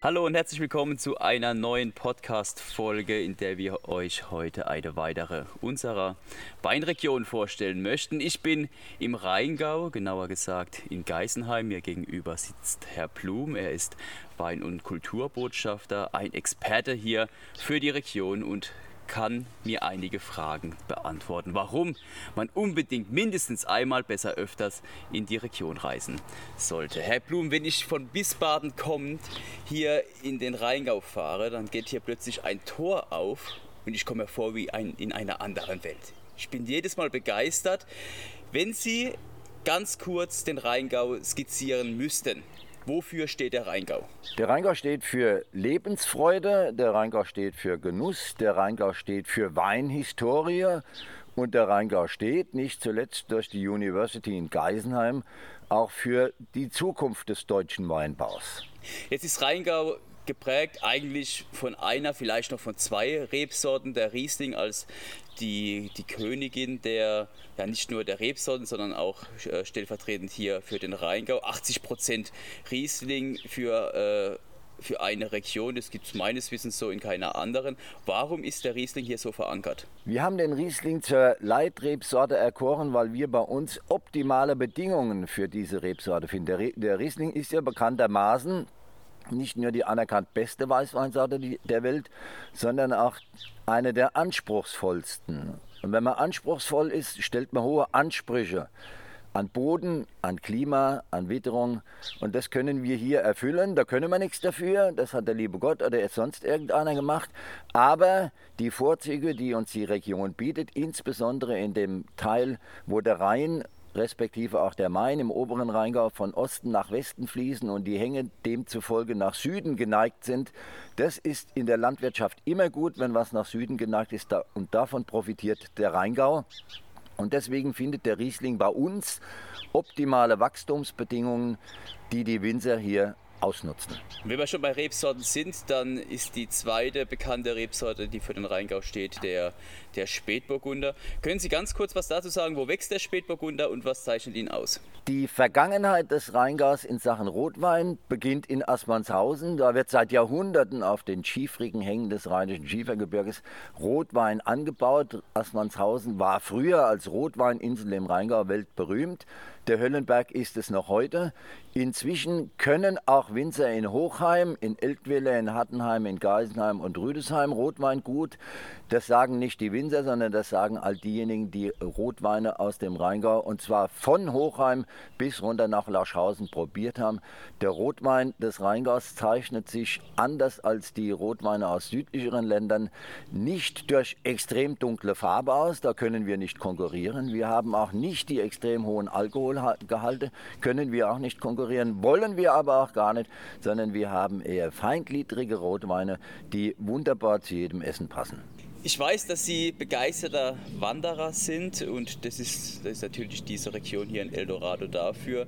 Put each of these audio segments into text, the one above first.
Hallo und herzlich willkommen zu einer neuen Podcast-Folge, in der wir euch heute eine weitere unserer Weinregionen vorstellen möchten. Ich bin im Rheingau, genauer gesagt in Geisenheim. Mir gegenüber sitzt Herr Blum. Er ist Wein- und Kulturbotschafter, ein Experte hier für die Region und kann mir einige Fragen beantworten, warum man unbedingt mindestens einmal, besser öfters, in die Region reisen sollte. Herr Blum, wenn ich von Wiesbaden kommend hier in den Rheingau fahre, dann geht hier plötzlich ein Tor auf und ich komme mir vor wie in einer anderen Welt. Ich bin jedes Mal begeistert. Wenn Sie ganz kurz den Rheingau skizzieren müssten, wofür steht der Rheingau? Der Rheingau steht für Lebensfreude, der Rheingau steht für Genuss, der Rheingau steht für Weinhistorie und der Rheingau steht, nicht zuletzt durch die University in Geisenheim, auch für die Zukunft des deutschen Weinbaus. Jetzt ist Rheingau geprägt eigentlich von einer, vielleicht noch von zwei Rebsorten, der Riesling als die Königin der, ja nicht nur der Rebsorten, sondern auch stellvertretend hier für den Rheingau. 80% Riesling für eine Region, das gibt es meines Wissens so in keiner anderen. Warum ist der Riesling hier so verankert? Wir haben den Riesling zur Leitrebsorte erkoren, weil wir bei uns optimale Bedingungen für diese Rebsorte finden. Der Riesling ist ja bekanntermaßen nicht nur die anerkannt beste Weißweinsorte der Welt, sondern auch eine der anspruchsvollsten. Und wenn man anspruchsvoll ist, stellt man hohe Ansprüche an Boden, an Klima, an Witterung. Und das können wir hier erfüllen. Da können wir nichts dafür. Das hat der liebe Gott oder sonst irgendeiner gemacht. Aber die Vorzüge, die uns die Region bietet, insbesondere in dem Teil, wo der Rhein respektive auch der Main im oberen Rheingau von Osten nach Westen fließen und die Hänge demzufolge nach Süden geneigt sind. Das ist in der Landwirtschaft immer gut, wenn was nach Süden geneigt ist, und davon profitiert der Rheingau. Und deswegen findet der Riesling bei uns optimale Wachstumsbedingungen, die die Winzer hier ausnutzen. Wenn wir schon bei Rebsorten sind, dann ist die zweite bekannte Rebsorte, die für den Rheingau steht, der Spätburgunder. Können Sie ganz kurz was dazu sagen, wo wächst der Spätburgunder und was zeichnet ihn aus? Die Vergangenheit des Rheingaus in Sachen Rotwein beginnt in Assmannshausen. Da wird seit Jahrhunderten auf den schiefrigen Hängen des Rheinischen Schiefergebirges Rotwein angebaut. Assmannshausen war früher als Rotweininsel im Rheingau weltberühmt. Der Höllenberg ist es noch heute. Inzwischen können auch Winzer in Hochheim, in Eltville, in Hattenheim, in Geisenheim und Rüdesheim Rotwein gut. Das sagen nicht die Winzer, sondern das sagen all diejenigen, die Rotweine aus dem Rheingau, und zwar von Hochheim bis runter nach Laschhausen, probiert haben. Der Rotwein des Rheingaus zeichnet sich anders als die Rotweine aus südlicheren Ländern nicht durch extrem dunkle Farbe aus. Da können wir nicht konkurrieren. Wir haben auch nicht die extrem hohen Alkoholgehalte, können wir auch nicht konkurrieren, wollen wir aber auch gar nicht, sondern wir haben eher feingliedrige Rotweine, die wunderbar zu jedem Essen passen. Ich weiß, dass Sie begeisterter Wanderer sind und das ist natürlich diese Region hier in Eldorado dafür.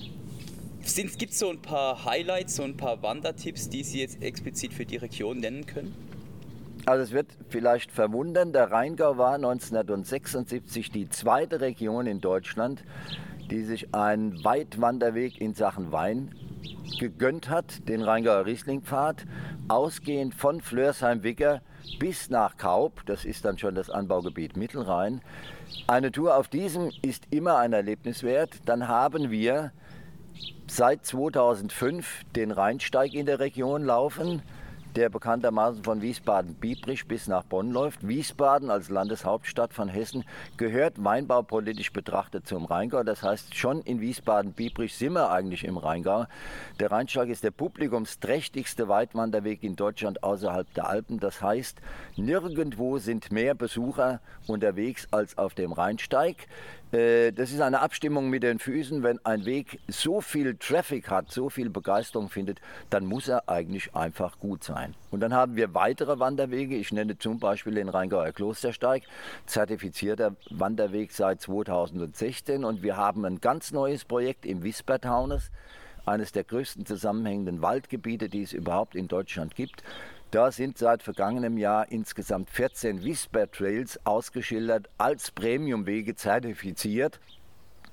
Gibt es so ein paar Highlights, so ein paar Wandertipps, die Sie jetzt explizit für die Region nennen können? Also es wird vielleicht verwundern, der Rheingau war 1976 die zweite Region in Deutschland, die sich einen Weitwanderweg in Sachen Wein gegönnt hat, den Rheingauer Rieslingpfad, ausgehend von Flörsheim-Wigger bis nach Kaub, das ist dann schon das Anbaugebiet Mittelrhein. Eine Tour auf diesem ist immer ein Erlebnis wert. Dann haben wir seit 2005 den Rheinsteig in der Region laufen, der bekanntermaßen von Wiesbaden-Biebrich bis nach Bonn läuft. Wiesbaden als Landeshauptstadt von Hessen gehört weinbaupolitisch betrachtet zum Rheingau. Das heißt, schon in Wiesbaden-Biebrich sind wir eigentlich im Rheingau. Der Rheinsteig ist der publikumsträchtigste Weitwanderweg in Deutschland außerhalb der Alpen. Das heißt, nirgendwo sind mehr Besucher unterwegs als auf dem Rheinsteig. Das ist eine Abstimmung mit den Füßen. Wenn ein Weg so viel Traffic hat, so viel Begeisterung findet, dann muss er eigentlich einfach gut sein. Und dann haben wir weitere Wanderwege. Ich nenne zum Beispiel den Rheingauer Klostersteig, zertifizierter Wanderweg seit 2016. Und wir haben ein ganz neues Projekt im Wispertaunus, eines der größten zusammenhängenden Waldgebiete, die es überhaupt in Deutschland gibt. Da sind seit vergangenem Jahr insgesamt 14 Wisper-Trails ausgeschildert, als Premiumwege zertifiziert.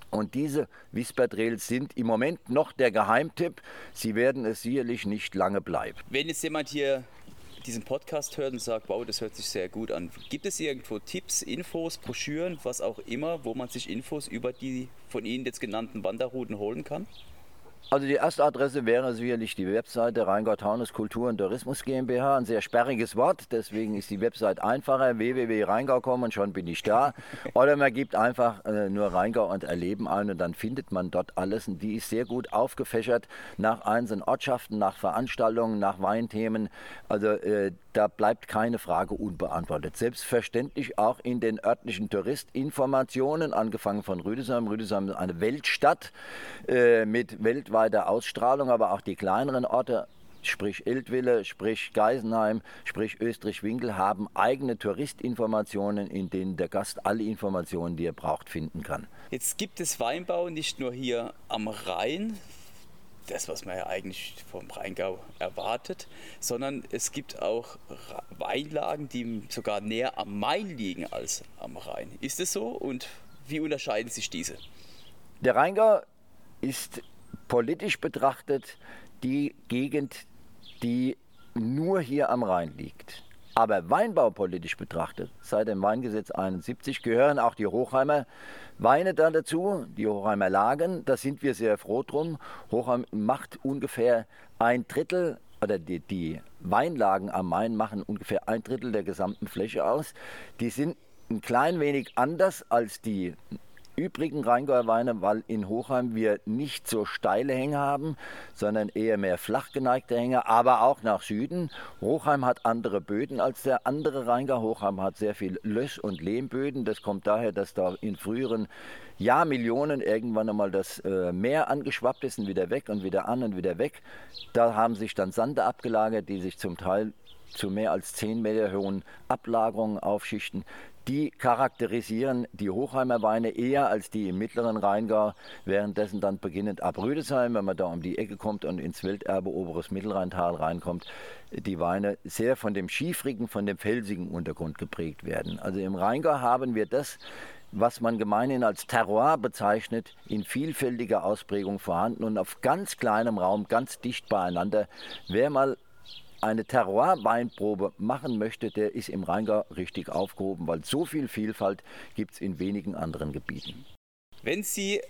Und diese Wispertrels sind im Moment noch der Geheimtipp. Sie werden es sicherlich nicht lange bleiben. Wenn jetzt jemand hier diesen Podcast hört und sagt, wow, das hört sich sehr gut an, gibt es irgendwo Tipps, Infos, Broschüren, was auch immer, wo man sich Infos über die von Ihnen jetzt genannten Wanderrouten holen kann? Also die erste Adresse wäre sicherlich die Webseite Rheingau-Taunus Kultur und Tourismus GmbH. Ein sehr sperriges Wort, deswegen ist die Website einfacher. www.rheingau.com und schon bin ich da. Oder man gibt einfach nur Rheingau und Erleben ein und dann findet man dort alles. Und die ist sehr gut aufgefächert nach einzelnen Ortschaften, nach Veranstaltungen, nach Weinthemen. Also da bleibt keine Frage unbeantwortet. Selbstverständlich auch in den örtlichen Touristinformationen, angefangen von Rüdesheim. Rüdesheim ist eine Weltstadt mit weltweiter Ausstrahlung, aber auch die kleineren Orte, sprich Eltville, sprich Geisenheim, sprich Österreich-Winkel, haben eigene Touristinformationen, in denen der Gast alle Informationen, die er braucht, finden kann. Jetzt gibt es Weinbau nicht nur hier am Rhein, das, was man ja eigentlich vom Rheingau erwartet, sondern es gibt auch Weinlagen, die sogar näher am Main liegen als am Rhein. Ist es so und wie unterscheiden sich diese? Der Rheingau ist politisch betrachtet die Gegend, die nur hier am Rhein liegt. Aber weinbaupolitisch betrachtet, seit dem Weingesetz 71 gehören auch die Hochheimer Weine da dazu, die Hochheimer Lagen. Da sind wir sehr froh drum. Hochheim macht ungefähr ein Drittel, oder die Weinlagen am Main machen ungefähr ein Drittel der gesamten Fläche aus. Die sind ein klein wenig anders als die übrigen Rheingauer Weine, weil in Hochheim wir nicht so steile Hänge haben, sondern eher mehr flach geneigte Hänge, aber auch nach Süden. Hochheim hat andere Böden als der andere Rheingau. Hochheim hat sehr viel Löss- und Lehmböden. Das kommt daher, dass da in früheren Jahrmillionen irgendwann einmal das Meer angeschwappt ist und wieder weg und wieder an und wieder weg. Da haben sich dann Sande abgelagert, die sich zum Teil zu mehr als 10 Meter hohen Ablagerungen aufschichten. Die charakterisieren die Hochheimer Weine eher als die im mittleren Rheingau, währenddessen dann beginnend ab Rüdesheim, wenn man da um die Ecke kommt und ins Welterbe Oberes Mittelrheintal reinkommt, die Weine sehr von dem schiefrigen, von dem felsigen Untergrund geprägt werden. Also im Rheingau haben wir das, was man gemeinhin als Terroir bezeichnet, in vielfältiger Ausprägung vorhanden und auf ganz kleinem Raum, ganz dicht beieinander. Wer mal eine Terroir-Weinprobe machen möchte, der ist im Rheingau richtig aufgehoben, weil so viel Vielfalt gibt es in wenigen anderen Gebieten. Wenn Sie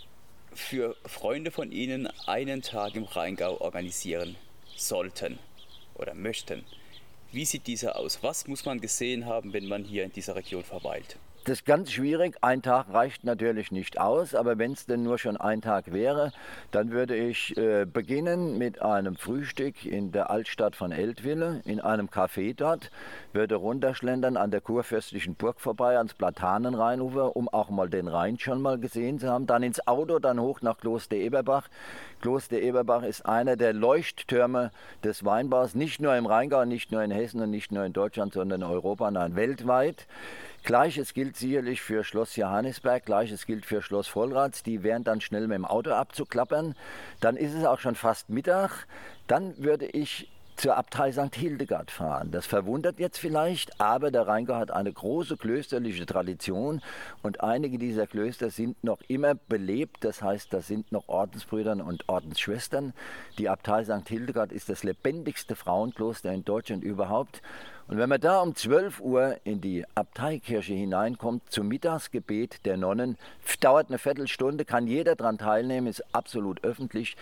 für Freunde von Ihnen einen Tag im Rheingau organisieren sollten oder möchten, wie sieht dieser aus? Was muss man gesehen haben, wenn man hier in dieser Region verweilt? Das ist ganz schwierig. Ein Tag reicht natürlich nicht aus, aber wenn es denn nur schon ein Tag wäre, dann würde ich beginnen mit einem Frühstück in der Altstadt von Eltville, in einem Café dort, würde runterschlendern an der kurfürstlichen Burg vorbei, ans Platanenrheinufer, um auch mal den Rhein schon mal gesehen zu haben, dann ins Auto, dann hoch nach Kloster Eberbach. Kloster Eberbach ist einer der Leuchttürme des Weinbaus, nicht nur im Rheingau, nicht nur in Hessen und nicht nur in Deutschland, sondern in Europa, nein, weltweit. Gleiches gilt sicherlich für Schloss Johannisberg, Gleiches gilt für Schloss Vollrath. Die wären dann schnell mit dem Auto abzuklappern. Dann ist es auch schon fast Mittag. Dann würde ich zur Abtei St. Hildegard fahren. Das verwundert jetzt vielleicht, aber der Rheingau hat eine große klösterliche Tradition und einige dieser Klöster sind noch immer belebt. Das heißt, da sind noch Ordensbrüder und Ordensschwestern. Die Abtei St. Hildegard ist das lebendigste Frauenkloster in Deutschland überhaupt. Und wenn man da um 12 Uhr in die Abteikirche hineinkommt, zum Mittagsgebet der Nonnen, dauert eine Viertelstunde, kann jeder daran teilnehmen, ist absolut öffentlich.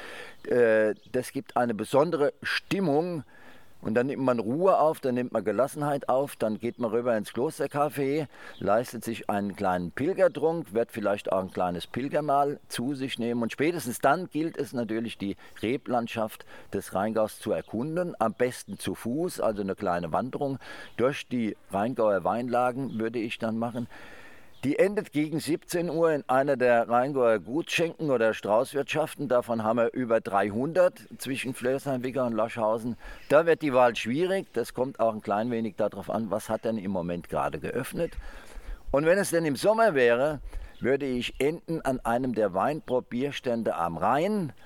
Das gibt eine besondere Stimmung. Und dann nimmt man Ruhe auf, dann nimmt man Gelassenheit auf, dann geht man rüber ins Klostercafé, leistet sich einen kleinen Pilgertrunk, wird vielleicht auch ein kleines Pilgermahl zu sich nehmen. Und spätestens dann gilt es natürlich, die Reblandschaft des Rheingaus zu erkunden, am besten zu Fuß, also eine kleine Wanderung durch die Rheingauer Weinlagen würde ich dann machen. Die endet gegen 17 Uhr in einer der Rheingauer Gutsschenken oder Straußwirtschaften. Davon haben wir über 300 zwischen Flörsheim, Wicker und Laschhausen. Da wird die Wahl schwierig. Das kommt auch ein klein wenig darauf an, was hat denn im Moment gerade geöffnet. Und wenn es denn im Sommer wäre, würde ich enden an einem der Weinprobierstände am Rhein.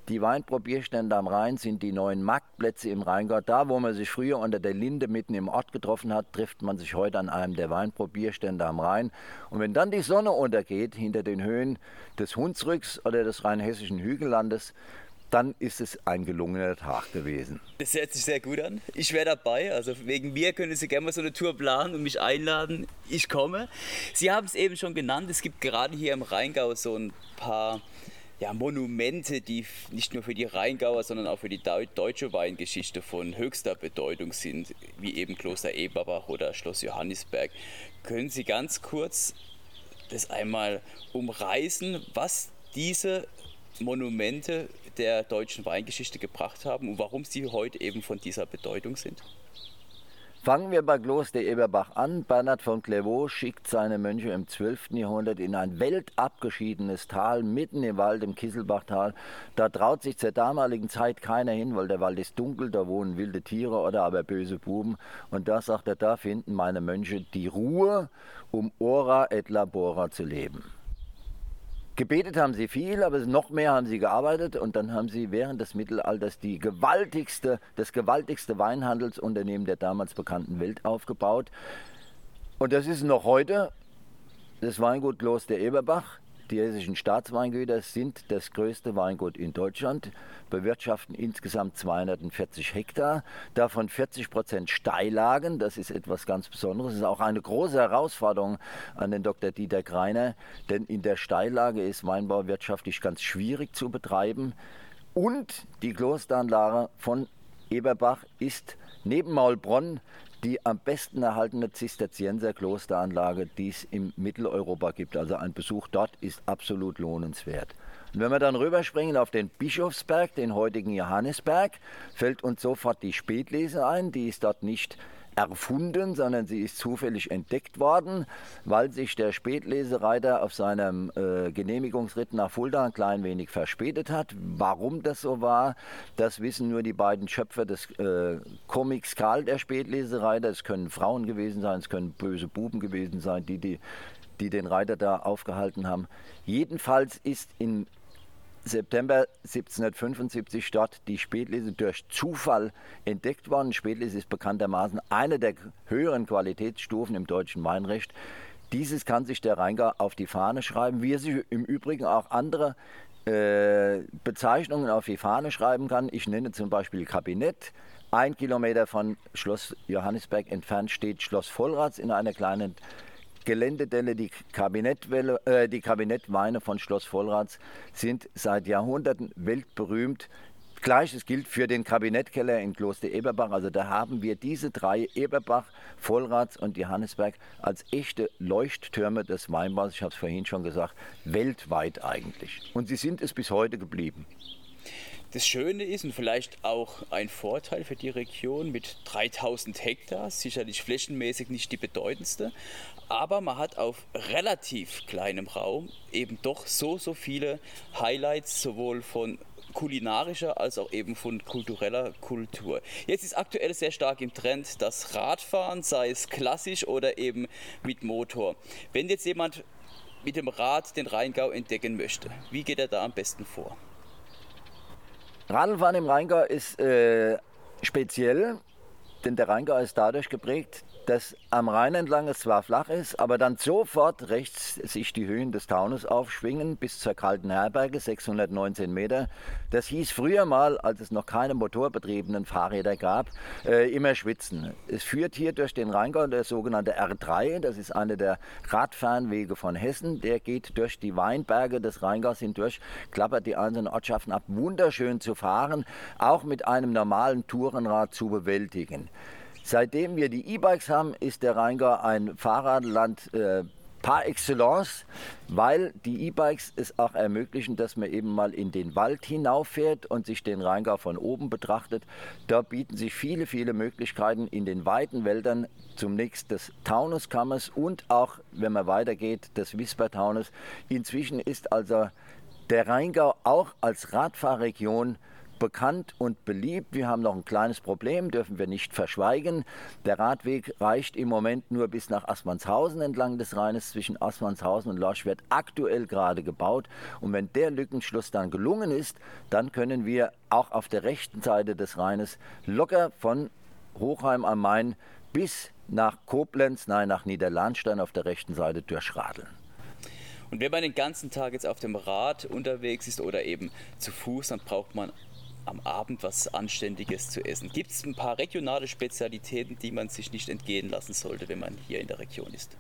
Die Weinprobierstände am Rhein sind die neuen Marktplätze im Rheingau. Da, wo man sich früher unter der Linde mitten im Ort getroffen hat, trifft man sich heute an einem der Weinprobierstände am Rhein. Und wenn dann die Sonne untergeht hinter den Höhen des Hunsrücks oder des rheinhessischen Hügellandes, dann ist es ein gelungener Tag gewesen. Das hört sich sehr gut an. Ich wäre dabei. Also wegen mir können Sie gerne mal so eine Tour planen und mich einladen. Ich komme. Sie haben es eben schon genannt. Es gibt gerade hier im Rheingau so ein paar Monumente, die nicht nur für die Rheingauer, sondern auch für die deutsche Weingeschichte von höchster Bedeutung sind, wie eben Kloster Eberbach oder Schloss Johannisberg. Können Sie ganz kurz das einmal umreißen, was diese Monumente der deutschen Weingeschichte gebracht haben und warum sie heute eben von dieser Bedeutung sind? Fangen wir bei Kloster Eberbach an. Bernhard von Clairvaux schickt seine Mönche im 12. Jahrhundert in ein weltabgeschiedenes Tal, mitten im Wald, im Kisselbachtal. Da traut sich zur damaligen Zeit keiner hin, weil der Wald ist dunkel, da wohnen wilde Tiere oder aber böse Buben. Und da sagt er, da finden meine Mönche die Ruhe, um ora et labora zu leben. Gebetet haben sie viel, aber noch mehr haben sie gearbeitet und dann haben sie während des Mittelalters das gewaltigste Weinhandelsunternehmen der damals bekannten Welt aufgebaut. Und das ist noch heute das Weingut Kloster Eberbach. Die hessischen Staatsweingüter sind das größte Weingut in Deutschland, bewirtschaften insgesamt 240 Hektar, davon 40% Steillagen. Das ist etwas ganz Besonderes. Das ist auch eine große Herausforderung an den Dr. Dieter Greiner, denn in der Steillage ist Weinbau wirtschaftlich ganz schwierig zu betreiben. Und die Klosteranlage von Eberbach ist neben Maulbronn die am besten erhaltene Zisterzienser-Klosteranlage, die es in Mitteleuropa gibt. Also ein Besuch dort ist absolut lohnenswert. Und wenn wir dann rüberspringen auf den Bischofsberg, den heutigen Johannisberg, fällt uns sofort die Spätlese ein. Die ist dort nicht erfunden, sondern sie ist zufällig entdeckt worden, weil sich der Spätlesereiter auf seinem Genehmigungsritt nach Fulda ein klein wenig verspätet hat. Warum das so war, das wissen nur die beiden Schöpfer des Comics Karl, der Spätlesereiter. Es können Frauen gewesen sein, es können böse Buben gewesen sein, die den Reiter da aufgehalten haben. Jedenfalls ist in September 1775 dort die Spätlese durch Zufall entdeckt worden. Spätlese ist bekanntermaßen eine der höheren Qualitätsstufen im deutschen Weinrecht. Dieses kann sich der Rheingau auf die Fahne schreiben, wie er sich im Übrigen auch andere Bezeichnungen auf die Fahne schreiben kann. Ich nenne zum Beispiel Kabinett. 1 Kilometer von Schloss Johannisberg entfernt steht Schloss Vollrath in einer kleinen Geländedelle. Die Kabinettweine von Schloss Vollrath sind seit Jahrhunderten weltberühmt. Gleiches gilt für den Kabinettkeller in Kloster Eberbach. Also da haben wir diese drei, Eberbach, Vollrath und Johannisberg, als echte Leuchttürme des Weinbaus, ich habe es vorhin schon gesagt, weltweit eigentlich. Und sie sind es bis heute geblieben. Das Schöne ist und vielleicht auch ein Vorteil für die Region mit 3000 Hektar, sicherlich flächenmäßig nicht die bedeutendste, aber man hat auf relativ kleinem Raum eben doch so viele Highlights, sowohl von kulinarischer als auch eben von kultureller Kultur. Jetzt ist aktuell sehr stark im Trend das Radfahren, sei es klassisch oder eben mit Motor. Wenn jetzt jemand mit dem Rad den Rheingau entdecken möchte, wie geht er da am besten vor? Radlfahren im Rheingau ist speziell, denn der Rheingau ist dadurch geprägt, dass am Rhein entlang es zwar flach ist, aber dann sofort rechts sich die Höhen des Taunus aufschwingen bis zur Kalten Herberge, 619 Meter. Das hieß früher mal, als es noch keine motorbetriebenen Fahrräder gab, immer schwitzen. Es führt hier durch den Rheingau der sogenannte R3, das ist einer der Radfernwege von Hessen. Der geht durch die Weinberge des Rheingaus hindurch, klappert die einzelnen Ortschaften ab. Wunderschön zu fahren, auch mit einem normalen Tourenrad zu bewältigen. Seitdem wir die E-Bikes haben, ist der Rheingau ein Fahrradland par excellence, weil die E-Bikes es auch ermöglichen, dass man eben mal in den Wald hinauffährt und sich den Rheingau von oben betrachtet. Da bieten sich viele, viele Möglichkeiten in den weiten Wäldern, zunächst des Taunuskammes und auch, wenn man weitergeht, des Wispertaunus. Inzwischen ist also der Rheingau auch als Radfahrregion bekannt und beliebt. Wir haben noch ein kleines Problem, dürfen wir nicht verschweigen. Der Radweg reicht im Moment nur bis nach Aspernshausen entlang des Rheines. Zwischen Aspernshausen und Lorsch wird aktuell gerade gebaut. Und wenn der Lückenschluss dann gelungen ist, dann können wir auch auf der rechten Seite des Rheines locker von Hochheim am Main bis nach Koblenz, nach Niederlahnstein auf der rechten Seite durchradeln. Und wenn man den ganzen Tag jetzt auf dem Rad unterwegs ist oder eben zu Fuß, dann braucht man am Abend was Anständiges zu essen. Gibt es ein paar regionale Spezialitäten, die man sich nicht entgehen lassen sollte, wenn man hier in der Region ist?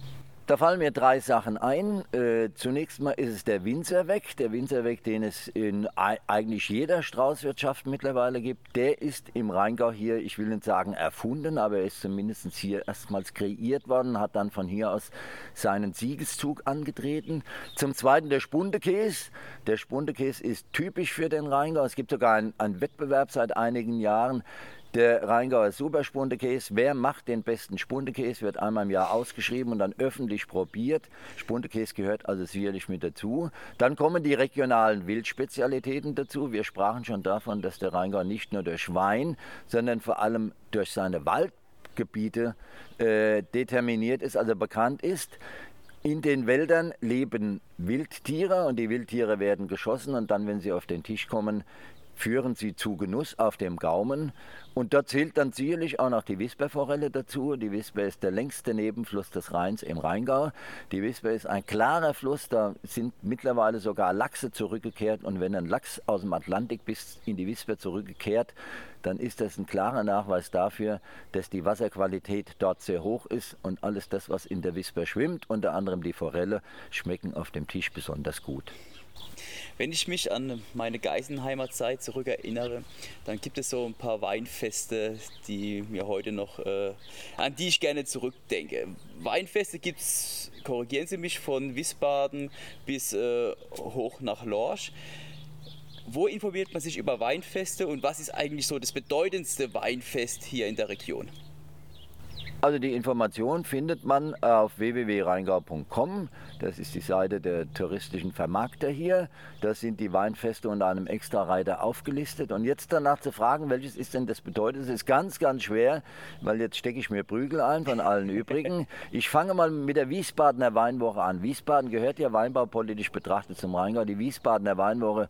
Da fallen mir 3 Sachen ein. Zunächst mal ist es der Winzerweg. Der Winzerweg, den es in eigentlich jeder Straußwirtschaft mittlerweile gibt, der ist im Rheingau hier, ich will nicht sagen erfunden, aber er ist zumindest hier erstmals kreiert worden, hat dann von hier aus seinen Siegeszug angetreten. Zum Zweiten der Spundekäse. Der Spundekäse ist typisch für den Rheingau. Es gibt sogar einen Wettbewerb seit einigen Jahren. Der Rheingauer Superspundekäse, wer macht den besten Spundekäse, wird einmal im Jahr ausgeschrieben und dann öffentlich probiert. Spundekäse gehört also sicherlich mit dazu. Dann kommen die regionalen Wildspezialitäten dazu. Wir sprachen schon davon, dass der Rheingau nicht nur durch Wein, sondern vor allem durch seine Waldgebiete determiniert ist, also bekannt ist. In den Wäldern leben Wildtiere und die Wildtiere werden geschossen und dann, wenn sie auf den Tisch kommen, führen sie zu Genuss auf dem Gaumen. Und da zählt dann sicherlich auch noch die Wisperforelle dazu. Die Wisper ist der längste Nebenfluss des Rheins im Rheingau. Die Wisper ist ein klarer Fluss, da sind mittlerweile sogar Lachse zurückgekehrt. Und wenn ein Lachs aus dem Atlantik bis in die Wisper zurückkehrt, dann ist das ein klarer Nachweis dafür, dass die Wasserqualität dort sehr hoch ist. Und alles das, was in der Wisper schwimmt, unter anderem die Forelle, schmecken auf dem Tisch besonders gut. Wenn ich mich an meine Geisenheimer Zeit zurückerinnere, dann gibt es so ein paar Weinfeste, die mir heute noch, an die ich gerne zurückdenke. Weinfeste gibt es, korrigieren Sie mich, von Wiesbaden bis hoch nach Lorsch. Wo informiert man sich über Weinfeste und was ist eigentlich so das bedeutendste Weinfest hier in der Region? Also die Information findet man auf www.rheingau.com. Das ist die Seite der touristischen Vermarkter hier. Da sind die Weinfeste unter einem Extra-Reiter aufgelistet. Und jetzt danach zu fragen, welches ist denn das Bedeutendste, ist ganz, ganz schwer, weil jetzt stecke ich mir Prügel ein von allen übrigen. Ich fange mal mit der Wiesbadener Weinwoche an. Wiesbaden gehört ja weinbaupolitisch betrachtet zum Rheingau. Die Wiesbadener Weinwoche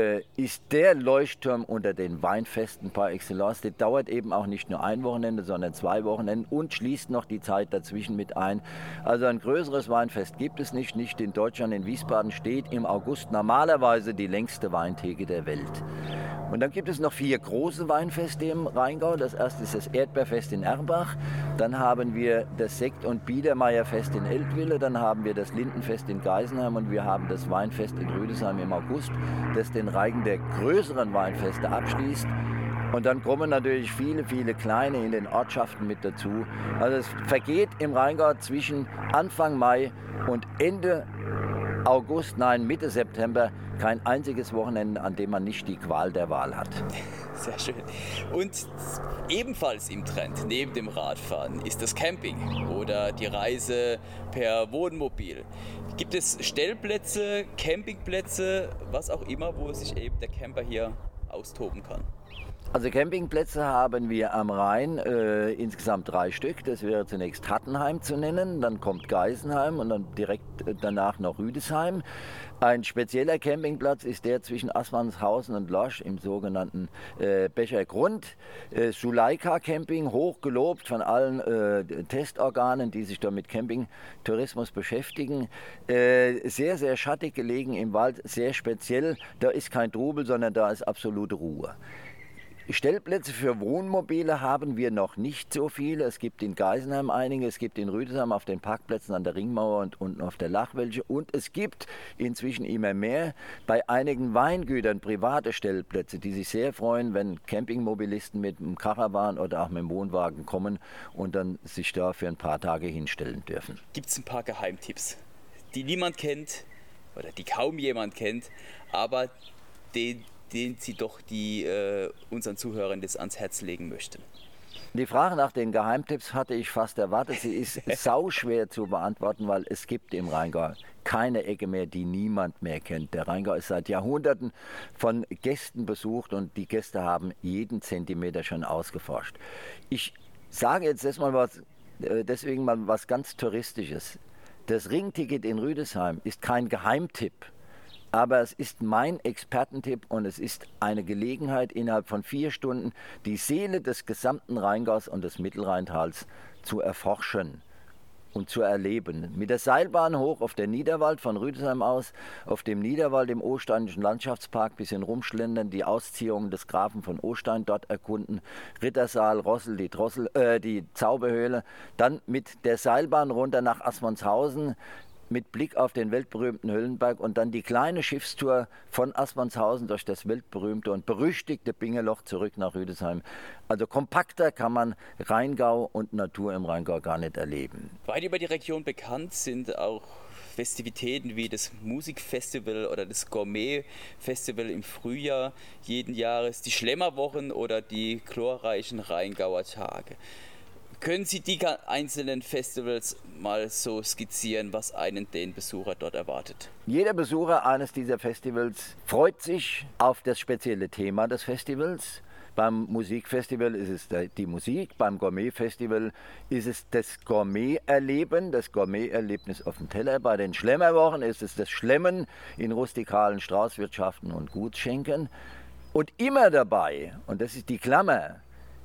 ist der Leuchtturm unter den Weinfesten par excellence. Die dauert eben auch nicht nur ein Wochenende, sondern 2 Wochenenden und schließt noch die Zeit dazwischen mit ein. Also ein größeres Weinfest gibt es nicht. Nicht in Deutschland. In Wiesbaden steht im August normalerweise die längste Weintheke der Welt. Und dann gibt es noch 4 große Weinfeste im Rheingau. Das erste ist das Erdbeerfest in Erbach. Dann haben wir das Sekt- und Biedermeierfest in Eltville. Dann haben wir das Lindenfest in Geisenheim und wir haben das Weinfest in Rüdesheim im August, das den Reigen der größeren Weinfeste abschließt. Und dann kommen natürlich viele, viele kleine in den Ortschaften mit dazu. Also es vergeht im Rheingau zwischen Anfang Mai und Ende August, nein, Mitte September, kein einziges Wochenende, an dem man nicht die Qual der Wahl hat. Sehr schön. Und ebenfalls im Trend, neben dem Radfahren, ist das Camping oder die Reise per Wohnmobil. Gibt es Stellplätze, Campingplätze, was auch immer, wo sich eben der Camper hier austoben kann? Also Campingplätze haben wir am Rhein insgesamt 3 Stück. Das wäre zunächst Hattenheim zu nennen, dann kommt Geisenheim und dann direkt danach noch Rüdesheim. Ein spezieller Campingplatz ist der zwischen Aspernshausen und Lorsch im sogenannten Bechergrund. Suleika Camping, hochgelobt von allen Testorganen, die sich da mit Campingtourismus beschäftigen. Sehr, sehr schattig gelegen im Wald, sehr speziell. Da ist kein Trubel, sondern da ist absolute Ruhe. Stellplätze für Wohnmobile haben wir noch nicht so viele. Es gibt in Geisenheim einige, es gibt in Rüdesheim auf den Parkplätzen an der Ringmauer und unten auf der Lach welche. Und es gibt inzwischen immer mehr bei einigen Weingütern private Stellplätze, die sich sehr freuen, wenn Campingmobilisten mit einem Caravan oder auch mit dem Wohnwagen kommen und dann sich da für ein paar Tage hinstellen dürfen. Gibt es ein paar Geheimtipps, die niemand kennt oder die kaum jemand kennt, aber den Sie doch unseren Zuhörern das ans Herz legen möchten? Die Frage nach den Geheimtipps hatte ich fast erwartet. Sie ist sauschwer zu beantworten, weil es gibt im Rheingau keine Ecke mehr, die niemand mehr kennt. Der Rheingau ist seit Jahrhunderten von Gästen besucht und die Gäste haben jeden Zentimeter schon ausgeforscht. Ich sage jetzt deswegen mal was ganz Touristisches. Das Ringticket in Rüdesheim ist kein Geheimtipp. Aber es ist mein Expertentipp und es ist eine Gelegenheit, innerhalb von 4 Stunden die Seele des gesamten Rheingaus und des Mittelrheintals zu erforschen und zu erleben. Mit der Seilbahn hoch auf den Niederwald von Rüdesheim aus, auf dem Niederwald im Oststeinischen Landschaftspark bisschen rumschlendern, die Ausziehungen des Grafen von Ostein dort erkunden, Rittersaal, Rossel, die Zauberhöhle, dann mit der Seilbahn runter nach Assmannshausen, mit Blick auf den weltberühmten Höllenberg und dann die kleine Schiffstour von Assmannshausen durch das weltberühmte und berüchtigte Bingeloch zurück nach Rüdesheim. Also kompakter kann man Rheingau und Natur im Rheingau gar nicht erleben. Weit über die Region bekannt sind auch Festivitäten wie das Musikfestival oder das Gourmet-Festival im Frühjahr jeden Jahres, die Schlemmerwochen oder die glorreichen Rheingauer Tage. Können Sie die einzelnen Festivals mal so skizzieren, was einen den Besucher dort erwartet? Jeder Besucher eines dieser Festivals freut sich auf das spezielle Thema des Festivals. Beim Musikfestival ist es die Musik, beim Gourmet-Festival ist es das Gourmet-Erleben, das Gourmet-Erlebnis auf dem Teller. Bei den Schlemmerwochen ist es das Schlemmen in rustikalen Straußwirtschaften und Gutsschenken. Und immer dabei, und das ist die Klammer,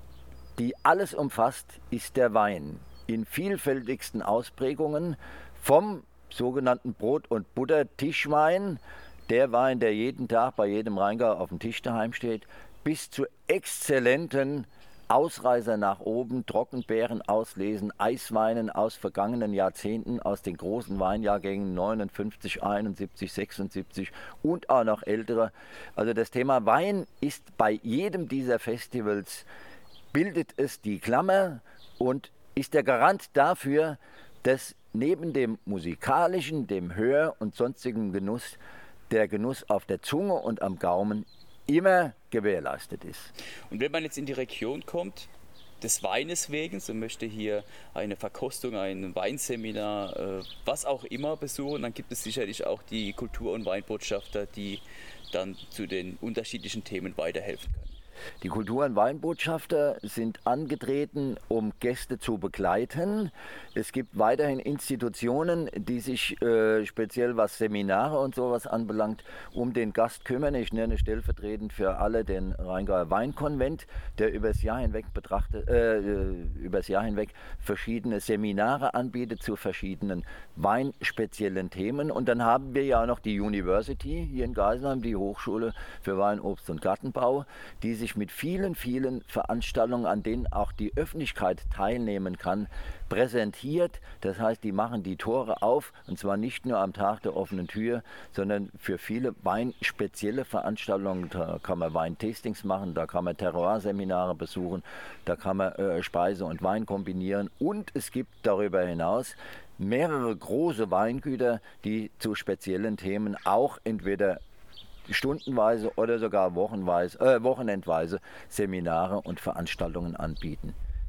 die alles umfasst, ist der Wein in vielfältigsten Ausprägungen, vom sogenannten Brot- und Butter-Tischwein, der Wein, der jeden Tag bei jedem Rheingau auf dem Tisch daheim steht, bis zu exzellenten Ausreißer nach oben, Trockenbeeren auslesen, Eisweinen aus vergangenen Jahrzehnten, aus den großen Weinjahrgängen 59, 71, 76 und auch noch ältere. Also das Thema Wein ist bei jedem dieser Festivals, bildet es die Klammer und ist der Garant dafür, dass neben dem musikalischen, dem Hör- und sonstigen Genuss, der Genuss auf der Zunge und am Gaumen immer gewährleistet ist. Und wenn man jetzt in die Region kommt, des Weines wegen, so möchte hier eine Verkostung, ein Weinseminar, was auch immer besuchen, dann gibt es sicherlich auch die Kultur- und Weinbotschafter, die dann zu den unterschiedlichen Themen weiterhelfen können. Die Kultur- und Weinbotschafter sind angetreten, um Gäste zu begleiten. Es gibt weiterhin Institutionen, die sich speziell was Seminare und sowas anbelangt, um den Gast kümmern. Ich nenne stellvertretend für alle den Rheingauer Weinkonvent, der übers Jahr hinweg verschiedene Seminare anbietet zu verschiedenen weinspeziellen Themen. Und dann haben wir ja auch noch die University hier in Geisenheim, die Hochschule für Wein, Obst und Gartenbau, die sich mit vielen, vielen Veranstaltungen, an denen auch die Öffentlichkeit teilnehmen kann, präsentiert. Das heißt, die machen die Tore auf, und zwar nicht nur am Tag der offenen Tür, sondern für viele weinspezielle Veranstaltungen. Da kann man Weintastings machen, da kann man Terroir-Seminare besuchen, da kann man Speise und Wein kombinieren. Und es gibt darüber hinaus mehrere große Weingüter, die zu speziellen Themen auch entweder stundenweise oder sogar wochenendweise Seminare und Veranstaltungen anbieten.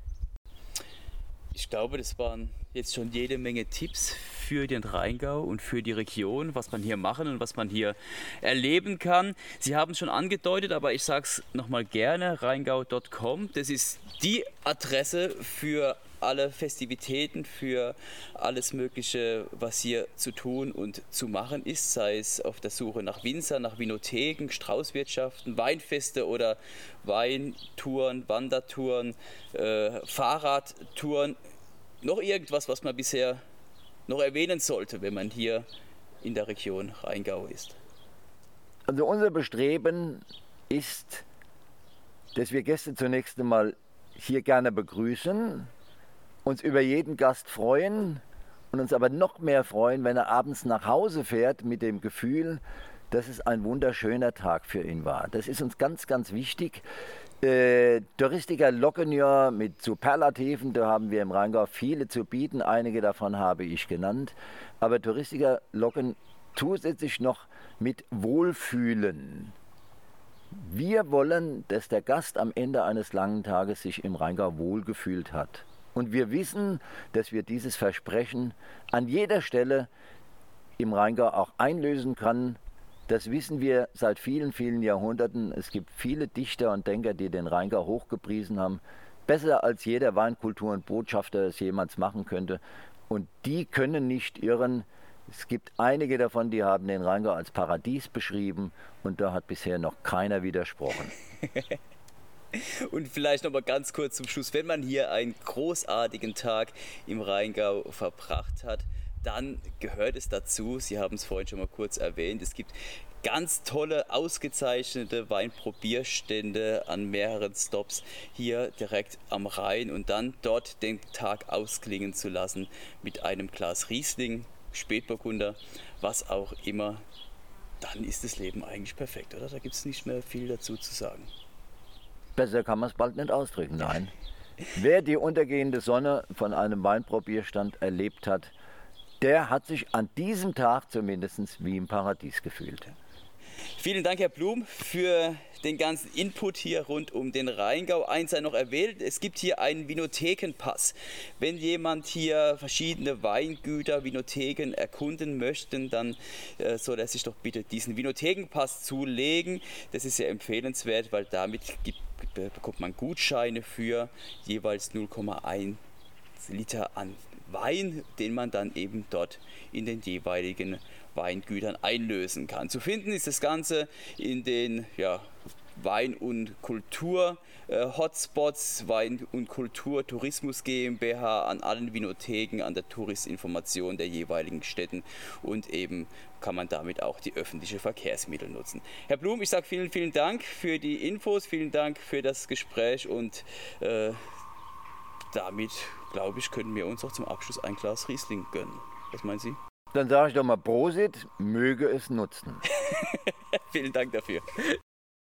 Ich glaube, das waren jetzt schon jede Menge Tipps für den Rheingau und für die Region, was man hier machen und was man hier erleben kann. Sie haben es schon angedeutet, aber ich sage es nochmal gerne, rheingau.com. Das ist die Adresse für alle Festivitäten, für alles Mögliche, was hier zu tun und zu machen ist, sei es auf der Suche nach Winzern, nach Vinotheken, Straußwirtschaften, Weinfeste oder Weintouren, Wandertouren, Fahrradtouren. Noch irgendwas, was man bisher noch erwähnen sollte, wenn man hier in der Region Rheingau ist? Also unser Bestreben ist, dass wir Gäste zunächst einmal hier gerne begrüßen, uns über jeden Gast freuen und uns aber noch mehr freuen, wenn er abends nach Hause fährt mit dem Gefühl, dass es ein wunderschöner Tag für ihn war. Das ist uns ganz, ganz wichtig. Touristiker locken ja mit Superlativen, da haben wir im Rheingau viele zu bieten, einige davon habe ich genannt, aber Touristiker locken zusätzlich noch mit Wohlfühlen. Wir wollen, dass der Gast am Ende eines langen Tages sich im Rheingau wohlgefühlt hat. Und wir wissen, dass wir dieses Versprechen an jeder Stelle im Rheingau auch einlösen können. Das wissen wir seit vielen, vielen Jahrhunderten. Es gibt viele Dichter und Denker, die den Rheingau hochgepriesen haben. Besser als jeder Weinkultur- und Botschafter es jemals machen könnte. Und die können nicht irren. Es gibt einige davon, die haben den Rheingau als Paradies beschrieben und da hat bisher noch keiner widersprochen. Und vielleicht noch mal ganz kurz zum Schluss, wenn man hier einen großartigen Tag im Rheingau verbracht hat, dann gehört es dazu, Sie haben es vorhin schon mal kurz erwähnt, es gibt ganz tolle, ausgezeichnete Weinprobierstände an mehreren Stops hier direkt am Rhein und dann dort den Tag ausklingen zu lassen mit einem Glas Riesling, Spätburgunder, was auch immer, dann ist das Leben eigentlich perfekt, oder? Da gibt es nicht mehr viel dazu zu sagen. Besser kann man es bald nicht ausdrücken, nein. Wer die untergehende Sonne von einem Weinprobierstand erlebt hat, der hat sich an diesem Tag zumindest wie im Paradies gefühlt. Vielen Dank, Herr Blum, für den ganzen Input hier rund um den Rheingau. Eins sei noch erwähnt, es gibt hier einen Vinothekenpass. Wenn jemand hier verschiedene Weingüter, Vinotheken erkunden möchte, dann soll er sich doch bitte diesen Vinothekenpass zulegen. Das ist sehr empfehlenswert, weil damit bekommt man Gutscheine für jeweils 0,1 Liter an Wein, den man dann eben dort in den jeweiligen Weingütern einlösen kann. Zu finden ist das Ganze in den Wein- und Kultur-Hotspots, Wein- und Kultur Tourismus GmbH, an allen Vinotheken, an der Touristinformation der jeweiligen Städten und eben kann man damit auch die öffentlichen Verkehrsmittel nutzen. Herr Blum, ich sage vielen, vielen Dank für die Infos, vielen Dank für das Gespräch und damit, glaube ich, können wir uns auch zum Abschluss ein Glas Riesling gönnen. Was meinen Sie? Dann sage ich doch mal Prosit, möge es nutzen. Vielen Dank dafür.